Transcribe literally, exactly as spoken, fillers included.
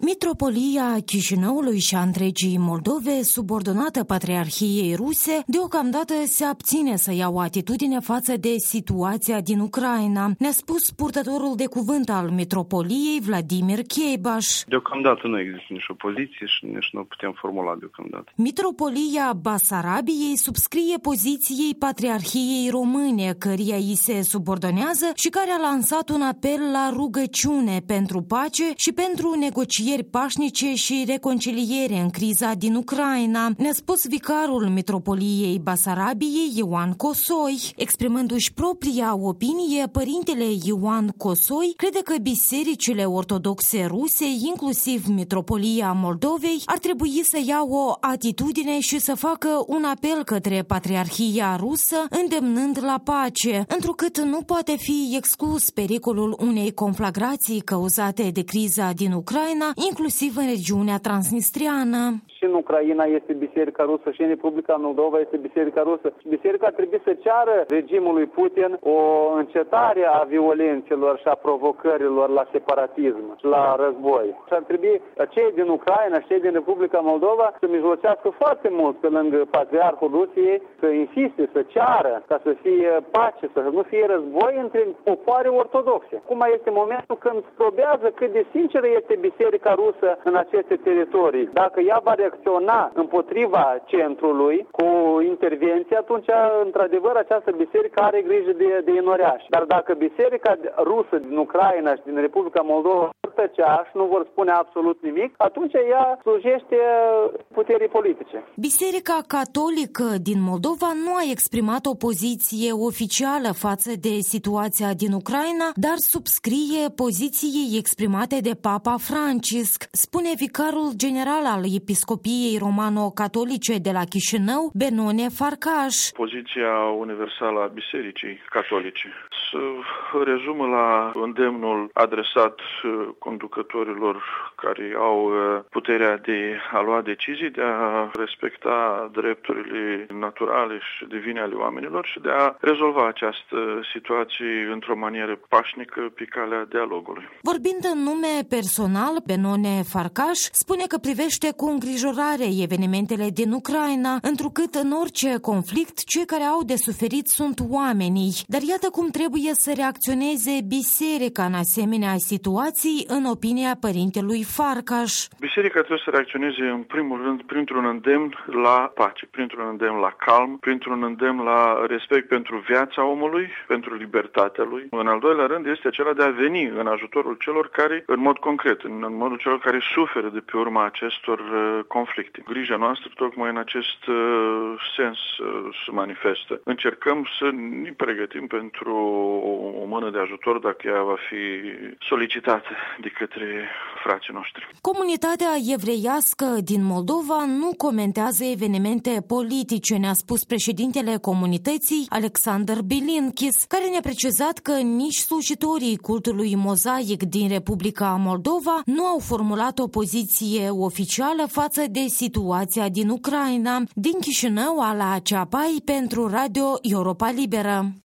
Mitropolia Chișinăului și a întregii Moldove, subordonată Patriarhiei Ruse, deocamdată se abține să ia o atitudine față de situația din Ucraina, ne-a spus purtătorul de cuvânt al Mitropoliei, Vladimir Cheibaș. Deocamdată nu există nicio poziție și nici nu putem formula deocamdată. Mitropolia Basarabiei subscrie poziției Patriarhiei Române, căreia îi se subordonează și care a lansat un apel la rugăciune pentru pace și pentru negocieri pașnice și reconciliere în criza din Ucraina, ne-a spus vicarul Mitropoliei Basarabiei, Ioan Cosoi. Exprimându-și propria opinie, părintele Ioan Cosoi crede că bisericile ortodoxe ruse, inclusiv Mitropolia Moldovei, ar trebui să ia o atitudine și să facă un apel către Patriarhia rusă, îndemnând la pace, întrucât nu poate fi exclus pericolul unei conflagrații cauzate de criza din Ucraina, inclusiv în regiunea transnistriană. Și în Ucraina este biserica rusă și în Republica Moldova este biserica rusă. Biserica ar trebui să ceară regimului Putin o încetare a violențelor și a provocărilor la separatism și la război. Și ar trebui cei din Ucraina și cei din Republica Moldova să mijlocească foarte mult pe lângă Patriarhul Rusiei, să insiste, să ceară ca să fie pace, să nu fie război între popoare ortodoxe. Acum este momentul când probează cât de sinceră este biserica rusă în aceste teritorii. Dacă ea va reacționa împotriva centrului cu intervenție, atunci, într-adevăr, această biserică are grijă de, de inoreași. Dar dacă biserica rusă din Ucraina și din Republica Moldova vor tăcea și nu vor spune absolut nimic, atunci ea slujește puterii politice. Biserica Catolică din Moldova nu a exprimat o poziție oficială față de situația din Ucraina, dar subscrie poziției exprimate de Papa Francisc, spune vicarul general al Episcopiei Romano-Catolice de la Chișinău, Benone Farcaș. Poziția universală a Bisericii Catolice se rezumă la îndemnul adresat conducătorilor care au puterea de a lua decizii, de a respecta drepturile naturale și divine ale oamenilor și de a rezolva această situație într-o manieră pașnică pe calea dialogului. Vorbind în nume personal, Benone Farcaș spune că privește cu îngrijorare evenimentele din Ucraina, întrucât în orice conflict, cei care au de suferit sunt oamenii. Dar iată cum trebuie să reacționeze biserica în asemenea situații, în opinia părintelui Farcaș. Biserica trebuie să reacționeze în primul rând printr-un îndemn la pace, printr-un îndemn la calm, printr-un îndemn la respect pentru viața omului, pentru libertatea lui. În al doilea rând este acela de a veni în ajutorul celor care, în mod concret, în, în modul celor care suferă de pe urma acestor uh, conflicte. Grija noastră tocmai în acest uh, sens uh, se manifestă. Încercăm să ne pregătim pentru o, o mână de ajutor dacă ea va fi solicitată de către frații noștri. Comunitatea evreiască din Moldova nu comentează evenimente politice, ne-a spus președintele comunității, Alexander Bilinchis, care ne-a precizat că nici slujitorii cultului mozaic din Republica Moldova nu au formulat o poziție oficială față de situația din Ucraina. Din Chișinău, Ala Ceapai pentru Radio Europa Liberă.